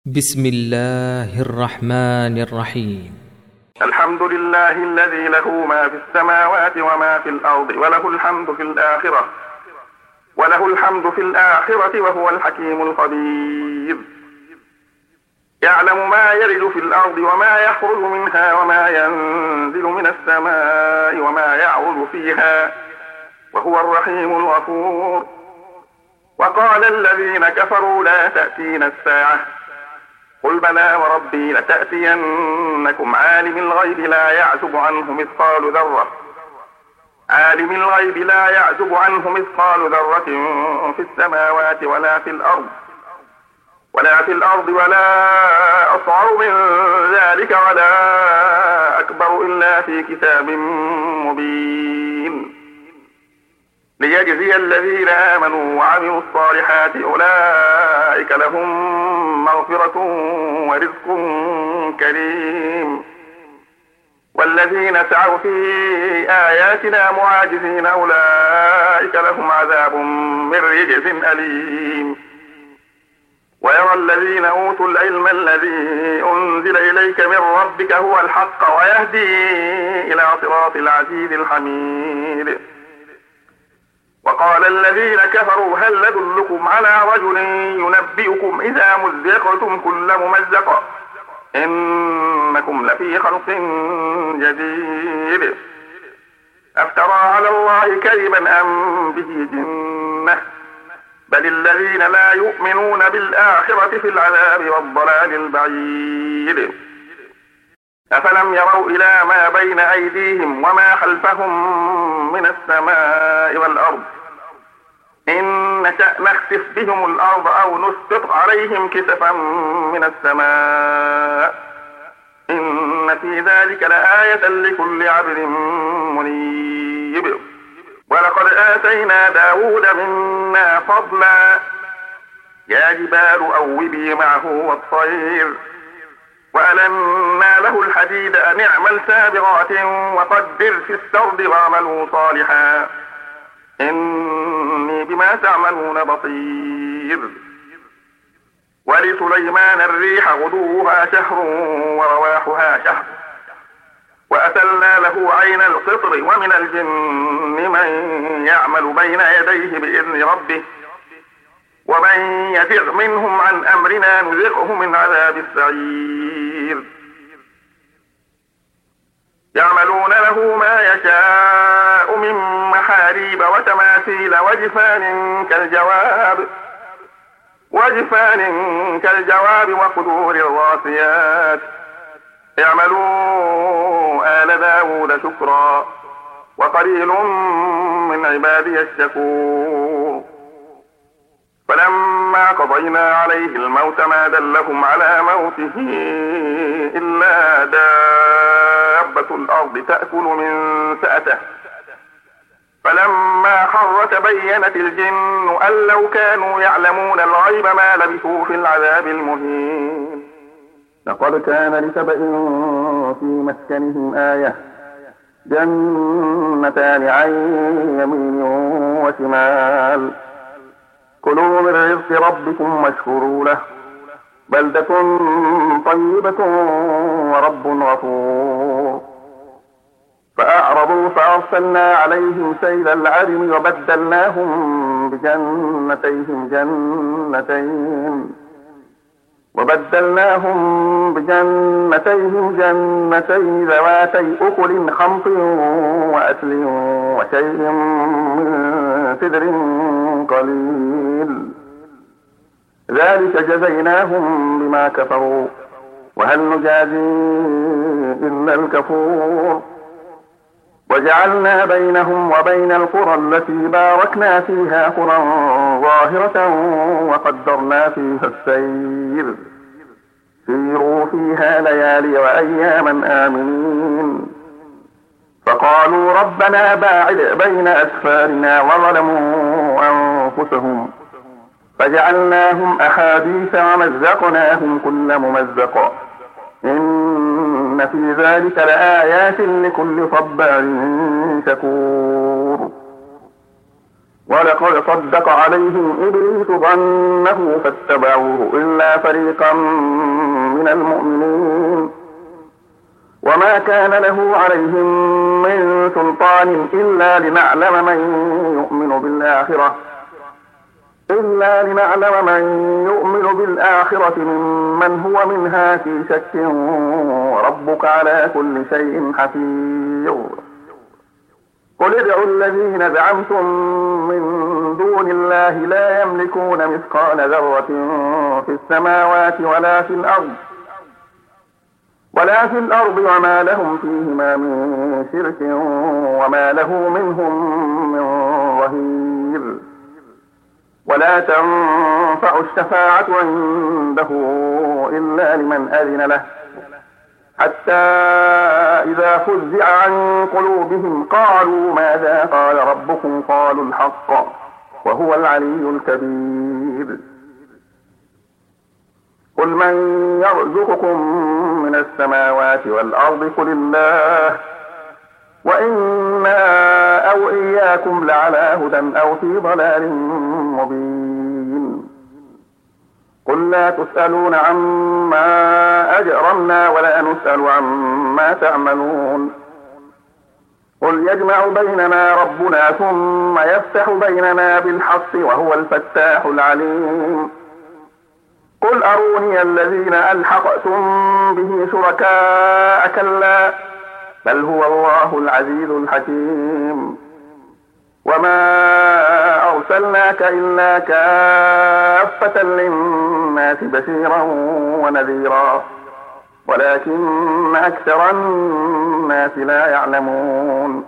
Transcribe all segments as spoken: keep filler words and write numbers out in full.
بسم الله الرحمن الرحيم. الحمد لله الذي له ما في السماوات وما في الأرض وله الحمد في الآخرة وله الحمد في الآخرة وهو الحكيم الخبير. يعلم ما يلج في الأرض وما يخرج منها وما ينزل من السماء وما يعرج فيها وهو الرحيم الغفور. وقال الذين كفروا لا تأتينا الساعة قل بلى وربي لتأتينكم عالم الغيب لا يعزب عنه مثقال ذرة عالم الغيب لا يعزب عنه مثقال ذرة في السماوات ولا في الأرض ولا في الأرض ولا أصغر من ذلك ولا أكبر إلا في كتاب مبين ليجزي الذين آمنوا وعملوا الصالحات أولئك لهم مغفرة ورزق كريم. والذين سعوا في آياتنا معاجزين أولئك لهم عذاب من رجز أليم. ويرى الذين أوتوا العلم الذي أنزل إليك من ربك هو الحق ويهدي إلى صراط العزيز الحميد. وقال الذين كفروا هل ندلكم على رجل ينبئكم إذا مزقتم كل ممزق إنكم لفي خلق جديد أفترى على الله كذبا أم به جنة بل الذين لا يؤمنون بالآخرة في العذاب والضلال البعيد. أفلم يروا إلى ما بين أيديهم وما خلفهم من السماء والأرض إن نشأ نخسف بهم الأرض أو نسقط عليهم كسفا من السماء إن في ذلك لآية لكل عبد منيب. ولقد آتينا داود منا فضلا يا جبال أوبي معه والطير وألنا له الحديد أن اعمل سابغات وقدر في السرد واعملوا صالحا إني بما تعملون بصير. ولسليمان الريح غدوها شهر ورواحها شهر وأسلنا له عين القطر ومن الجن من يعمل بين يديه بإذن ربه ومن يزغ منهم عن أمرنا نزغه من عذاب السعير. يعملون له ما يشاء من محاريب وتماثيل وجفان كالجواب وجفان كالجواب وقدور الراسيات اعملوا آل داود شكرا وقليل من عبادي الشكور. فلما قضينا عليه الموت ما دلهم على موته إلا دابة الأرض تأكل من سأته فلما خر تبينت الجن أن لو كانوا يعلمون الغيب ما لبثوا في العذاب المهين. لقد كان لسبإ في مسكنهم آية جنتان عن يمين وشمال كلوا من رزق ربكم واشكروا له بلدة طيبة ورب غفور. فأعرضوا فأرسلنا عليهم سيل العرم وبدلناهم بجنتيهم جنتين وبدلناهم بجنتيهم جنتين ذواتي أكل خمط وأكل وشيء من سدر قليل ذلك جزيناهم بما كفروا وهل نجازي إلا الكفور. وجعلنا بينهم وبين القرى التي باركنا فيها قرى ظاهرة وقدرنا فيها السير سيروا فيها ليالي وأياما آمنين. فقالوا ربنا باعد بين أسفارنا وظلموا أنفسهم فجعلناهم أحاديث ومزقناهم كل ممزق إن في ذلك لآيات لكل صبار شكور. ولقد صدق عليهم إبليس ظنه فاتبعوه إلا فريقا من المؤمنين وما كان له عليهم من سلطان إلا لنعلم من يؤمن بالآخرة إلا لنعلم من يؤمن بالآخرة ممن هو منها في شك وربك على كل شيء حفيظ. قل ادعوا الذين زعمتم من دون الله لا يملكون مثقال ذرة في السماوات ولا في الأرض ولا في الأرض وما لهم فيهما من شرك وما له منهم من ظهير. ولا تنفع الشفاعة عنده إلا لمن أذن له حتى إذا فزع عن قلوبهم قالوا ماذا قال ربكم قالوا الحق وهو العلي الكبير. قل من يرزقكم من السماوات والأرض قل الله وإنا أو إياكم لعلى هدى أو في ضلال مبين. قل لا تسألون عما أجرمنا ولا نسأل عما تعملون. قل يجمع بيننا ربنا ثم يفتح بيننا بالحق وهو الفتاح العليم. قل أروني الذين ألحقتم به شركاء كلا بل هو الله العزيز الحكيم. وما أرسلناك إلا كافة للناس بشيرا ونذيرا ولكن أكثر الناس لا يعلمون.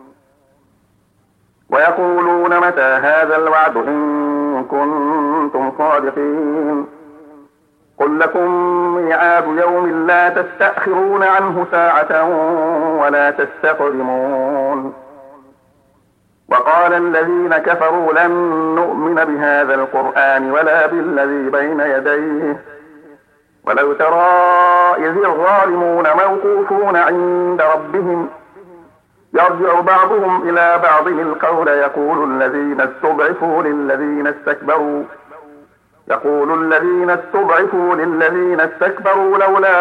ويقولون متى هذا الوعد إن كنتم صادقين. قل لكم ميعاد يوم لا تستأخرون عنه ساعة ولا تستقدمون. وقال الذين كفروا لن نؤمن بهذا القرآن ولا بالذي بين يديه ولو ترى إذ الظالمون موقوفون عند ربهم يرجع بعضهم إلى بعض القول يقول الذين استضعفوا للذين استكبروا يقول الذين استضعفوا للذين استكبروا لولا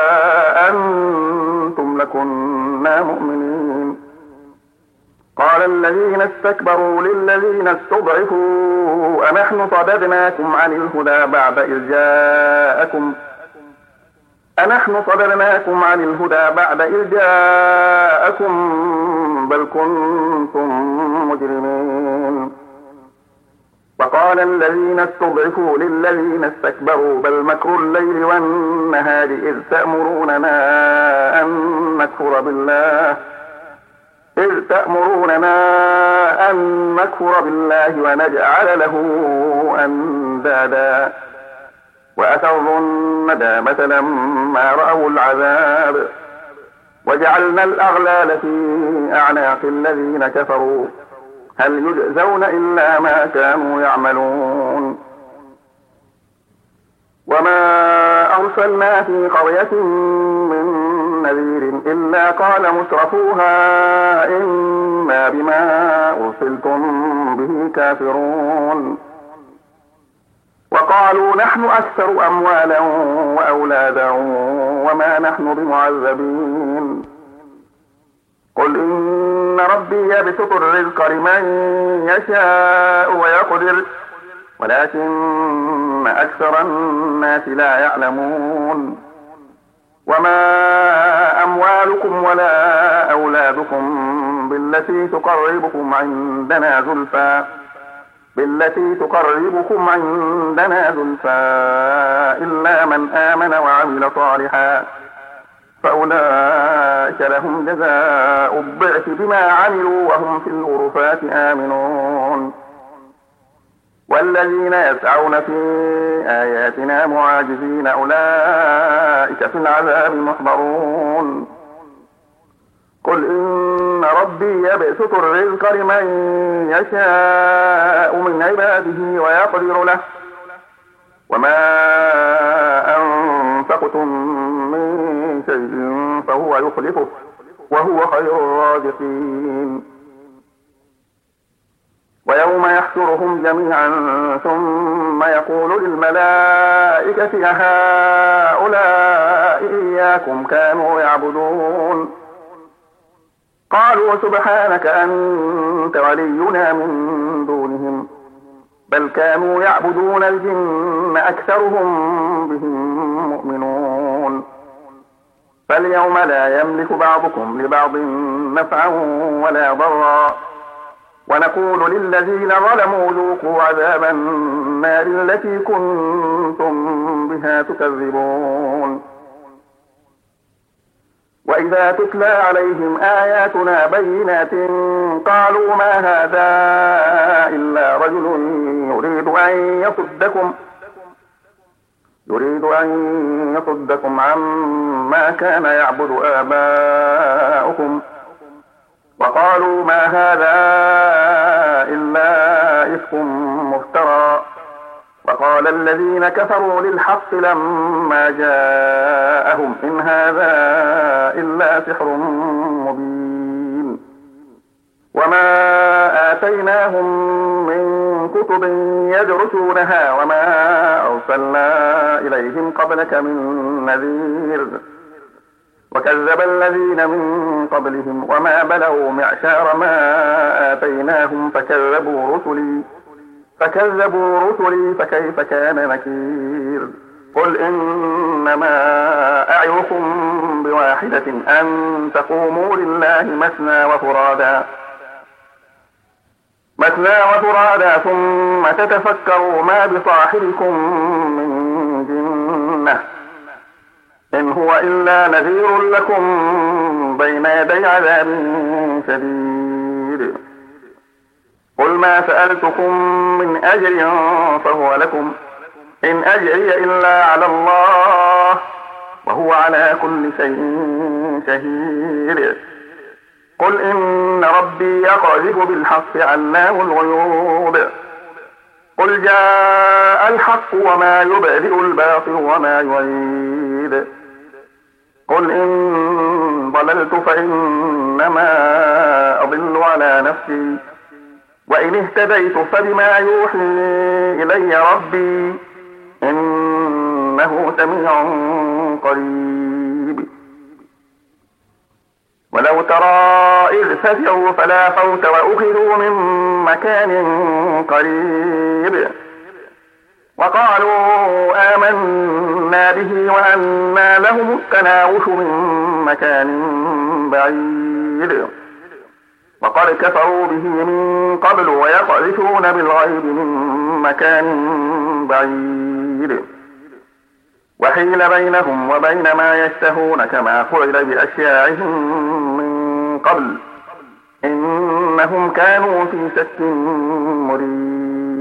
أنتم لكنا مؤمنين. قال الذين استكبروا للذين استضعفوا أنحن صددناكم عن الهدى بعد إذ جاءكم أنحن صددناكم عن الهدى بعد إذ جاءكم بل كنتم مجرمين. وقال الذين استضعفوا للذين استكبروا بل مكر الليل والنهار إذ تأمروننا أن نكفر بالله إذ تأمروننا أن نكفر بالله ونجعل له أندادا وأسروا الندامة لما رأوا العذاب وجعلنا الأغلال في أعناق الذين كفروا هل يجزون إلا ما كانوا يعملون. وما أرسلنا في قرية من نذير إلا قال مترفوها إنا بما أرسلتم به كافرون. وقالوا نحن أكثر أموالا وأولادا وما نحن بمعذبين. قل إن ربي يبسط الرزق لمن يشاء ويقدر ولكن أكثر الناس لا يعلمون. وما أموالكم ولا أولادكم بالتي تقربكم عندنا زلفى بالتي تقربكم عندنا زلفى إلا من آمن وعمل صالحا فأولئك لهم جزاء الضعف بما عملوا وهم في الغرفات آمنون. والذين يسعون في آياتنا معاجزين أولئك في العذاب محضرون. قل إن ربي يبسط الرزق لمن يشاء من عباده ويقدر له وما أنفقتم من شيء فهو يخلفه وهو خير الرازقين. ويوم يحشرهم جميعا ثم يقول للملائكة أهؤلاء إياكم كانوا يعبدون قالوا سبحانك أنت ولينا من دونهم بل كانوا يعبدون الجن أكثرهم بهم مؤمنون فاليوم لا يملك بعضكم لبعض نفعا ولا ضرا ونقول للذين ظلموا ذوقوا عذاب النار التي كنتم بها تكذبون وإذا تتلى عليهم آياتنا بينات قالوا ما هذا إلا رجل يريد أن يصدكم يريد أن يصدكم عما كان يعبد آباؤكم وقالوا ما هذا إلا إفك مفترى وقال الذين كفروا للحق لما جاءهم إن هذا إلا سحر مبين وما آتيناهم من كتب يدرسونها وما أرسلنا إليهم قبلك من نذير وكذب الذين من قبلهم وما بلغوا معشار ما آتيناهم فكذبوا رسلي فكذبوا رسلي فكيف كان نكير قل إنما أعظكم بواحدة أن تقوموا لله مثنى وفرادا مثنى وفرادا ثم تتفكروا ما بصاحبكم من جنة إن هو إلا نذير لكم بين يدي عذاب شديد قل ما سألتكم من أجر فهو لكم إن أجري إلا على الله وهو على كل شيء شهيد قل إن ربي يقذف بالحق علام الغيوب قل جاء الحق وما يبدئ الباطل وما يعيد قل إن ضللت فإنما أضل على نفسي وإن اهتديت فبما يوحي إلي ربي إنه سميع قريب ولو ترى إذ فزعوا فلا فوت وأخذوا من مكان قريب وقالوا آمنا به وأنى لهم التناوش من مكان بعيد وقد كفروا به من قبل ويقذفون بالغيب من مكان بعيد وحيل بينهم وبين ما يشتهون كما فعل بأشياعهم من قبل إنهم كانوا في شك مريب